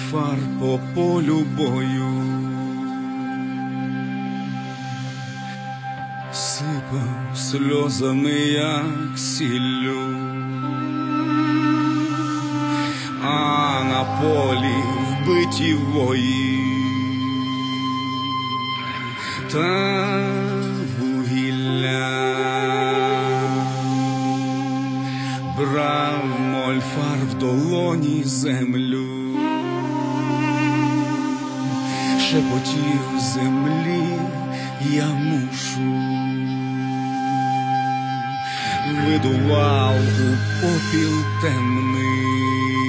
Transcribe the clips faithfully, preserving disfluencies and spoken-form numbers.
мольфар по полю бою сипав сльозами, як сіллю, а на полі вбиті вої та вугілля. Брав мольфар в долоні землю, шепотів землі: я мушу. Видував у попіл темний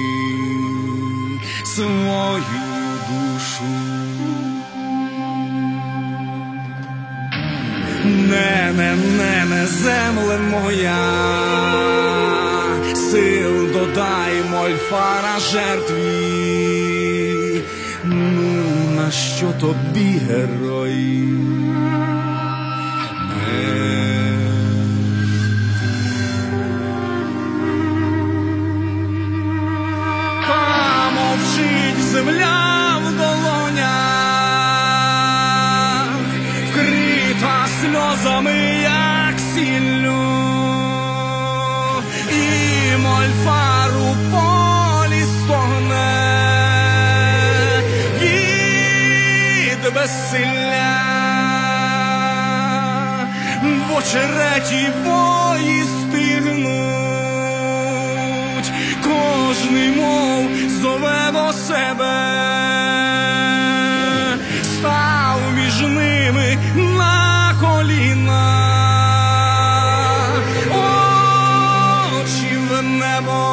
свою душу. Нене, нене, земле моя, сил додай мольфара жертві. Ну, на що тобі, герой? Помовчить земля в долонях, вкрита сльозами, як сіллю, і мольфар у полі стогне від безсилля. В очереті бої стигнуть, кожний мов зове до себе, став між ними на коліна, очі в небо.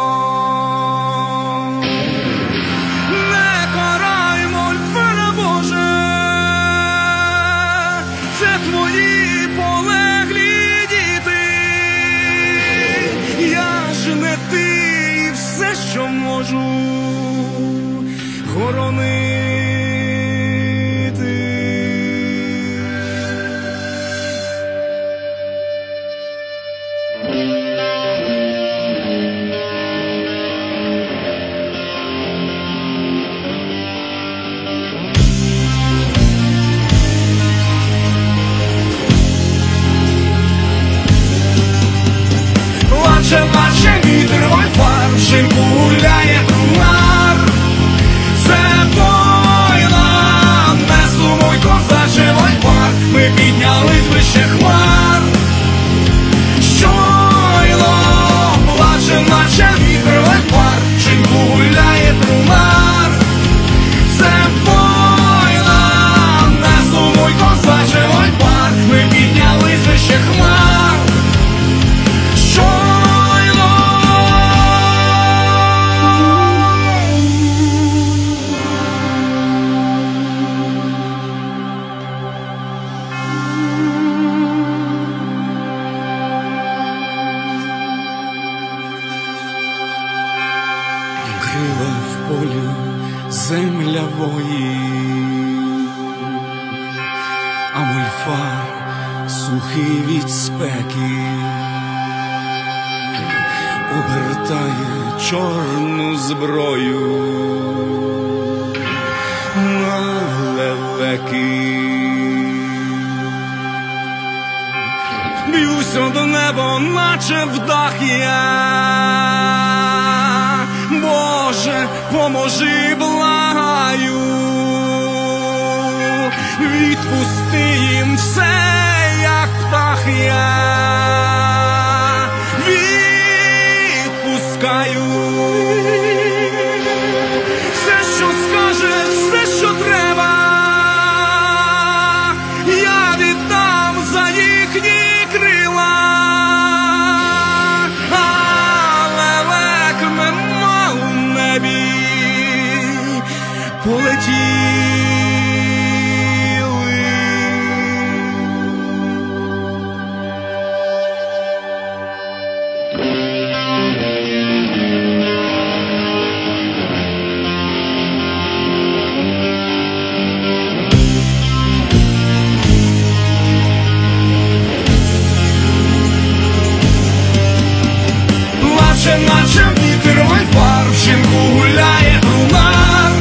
Не карай, мольфара, Боже, це твої полеглі діти, я ж не ти, і все, що можу, хоронити. Плаче, плаче вітер, мольфар, в шинку гуляє трунар. Це война, не сумуй, козаче, мольфар, ми піднялись вище хмар. Щойно плаче, наче вітер, мольфар, в шинку гуляє трунар. Це война, не сумуй, козаче, мольфар, ми піднялись вище хмар. Крила в полі земля вої, а мольфар сухий від спеки обертає чорну зброю на лелеки. Б'юся до неба, наче в дах я. Боже, поможи, благаю, відпусти їм все, як птах я. Відпускаю все, що скажеш, все, що треба, я віддам за їхні крила. Полетіли. Плаче, наче вітер, мольфар, в шинку гуляє трунар.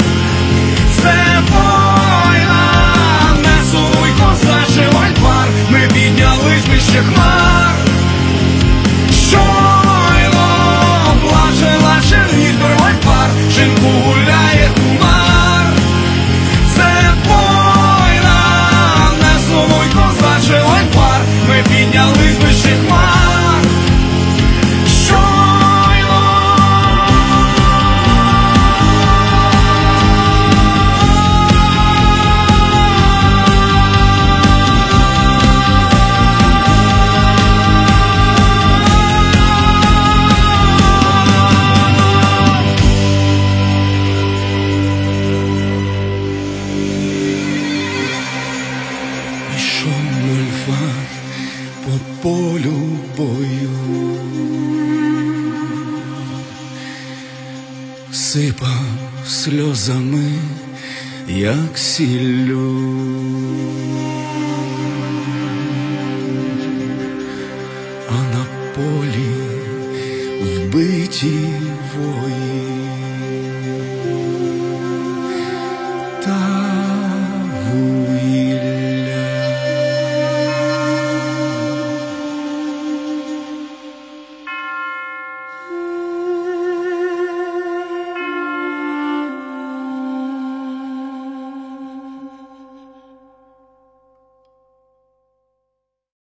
безшумно льфа по полю бою, сипав сльозами, як сіллю.